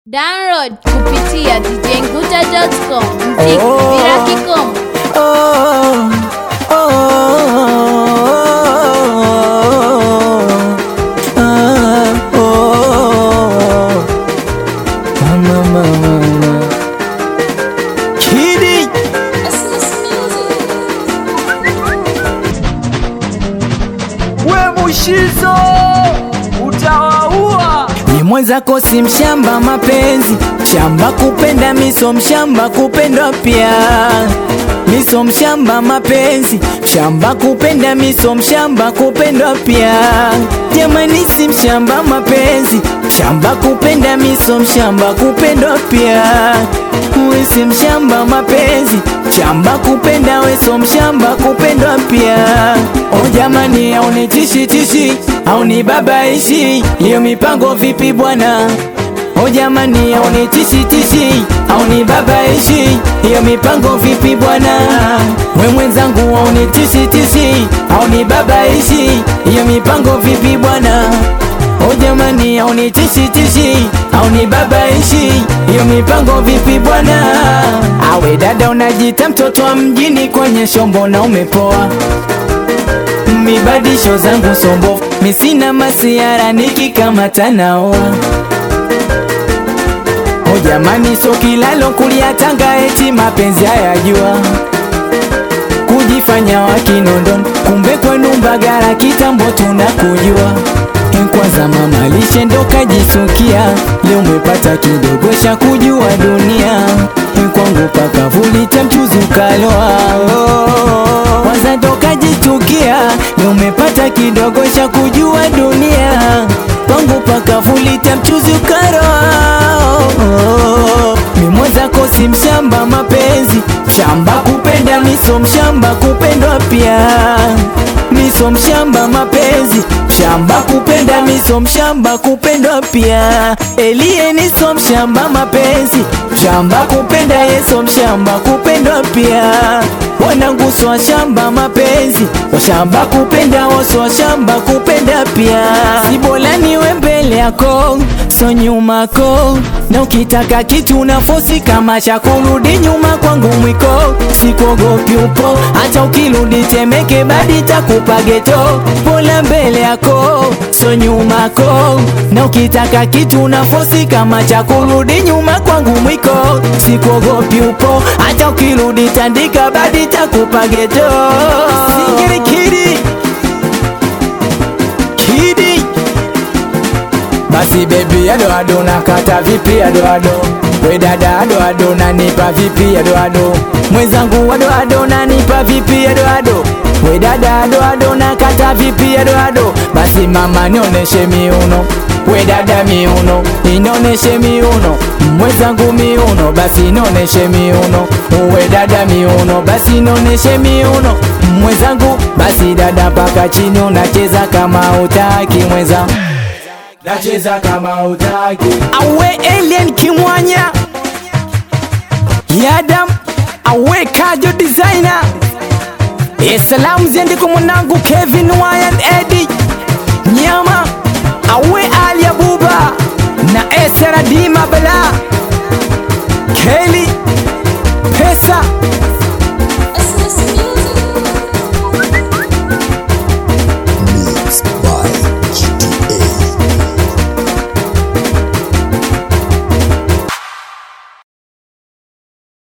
Download kupitia djnguta.com. Mziki bila kikomo. Kidi we Mushizo utawaua. Ni mwenzako si mshamba mapenzi, mshamba kupenda miso, mshamba kupendwa pia. Miso mshamba mapenzi, mshamba kupenda miso, mshamba kupendwa pia. Jamani si mshamba mapenzi, mshamba kupenda miso, mshamba kupendwa pia. Uwe si mshamba mapenzi, mshamba kupenda weso, mshamba kupendwa pia. O jamani auni tishi tishi, auni babaishi, iyo mipango vipi bwana? O jamani auni tishi tishi, auni babaishi, iyo mipango vipi bwana? We mwenzangu auni tishi tishi, auni babaishi, iyo mipango vipi bwana? O jamani auni tishi tishi, auni babaishi, iyo mipango vipi bwana? Awe dada unajita mtoto wa mjini, kwenye shombo na umepoa. Mibadisho zangu sombo, misina masiara nikikamata nao. O jamani so kilalo kulia Tanga eti mapenzi hayajua. Kujifanya wakinondon, kumbe kwenu Mbagala kitambo tunakujua. Kwanza mama lishe ndo kajisukia, leo umepata kidogo cha kujua dunia. Kwangu paka vulita mchuzi ukaloa. Kwanza ndo kajitukia, leo umepata kidogo cha kujua dunia. Kwangu paka vulita mchuzi ukaloa. Mimwezako si mshamba mapenzi, mshamba kupenda miso, mshamba kupendwa pia. Miso mshamba mapenzi, mshamba kupenda miso, mshamba kupendwa pia. Elie niso mshamba mapenzi, mshamba kupenda yeso, mshamba kupendwa pia. Wanangu swa shamba mapenzi, washamba kupenda woso, washamba kupenda pia. Sibola niwe mbele yako, so nyuma ko, na ukitaka kitu unafosi kama cha kurudi nyuma kwangu mwiko. Sikuogopi upo, hata ukirudi Temeke badi takupa geto. Bola mbele yako, so nyuma ko, na ukitaka kitu unafosi kama cha kurudi nyuma kwangu mwiko. Sikuogopi upo, hata ukirudi Tandika badi takupa geto. Singiri kidi Kidi basi baby ado ado nakata vipi ado ado. We dada ado ado nanipa vipi ado ado. Mwenzangu ado ado nanipa vipi ado ado. We dada ado ado nakata vipi ado ado. Basi mama nioneshe miuno, we dada miuno, inoneshe miuno. Mwenzangu miuno, basi inoneshe miuno. We dada miuno, basi inoneshe miuno. Mwenzangu basi dada paka chini unacheza kama utaki mwenzangu. Nacheza kama utaki. Awe alien kimwanya Yadam, awe kajo designer. Salamu ziende kwa mwanangu Kevin Wyan Eddie Nyama, awe Ali Abuba na Esra Dima Bala.